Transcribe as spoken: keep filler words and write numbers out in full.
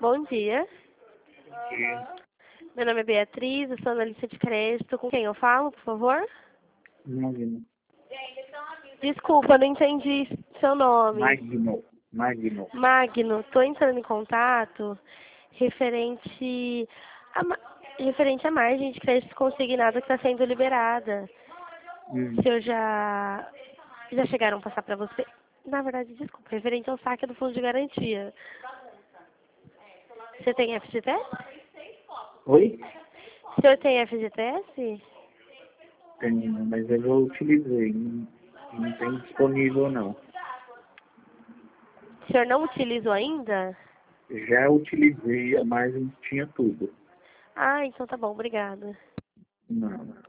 Bom dia. dia. Meu nome é Beatriz, eu sou analista de crédito. Com quem eu falo, por favor? Magno. Desculpa, não entendi seu nome. Magno. Magno. Magno, estou entrando em contato referente a, ma- referente à margem de crédito consignada que está sendo liberada. Hum. Se eu já, já chegaram a passar para você? Na verdade, desculpa, referente ao saque do fundo de garantia. Você tem F G T S? Oi? O senhor tem F G T S? Tenho, mas eu já utilizei. Não, não tem disponível, não. O senhor não utilizou ainda? Já utilizei, mas tinha tudo. Ah, então tá bom, obrigada. Não.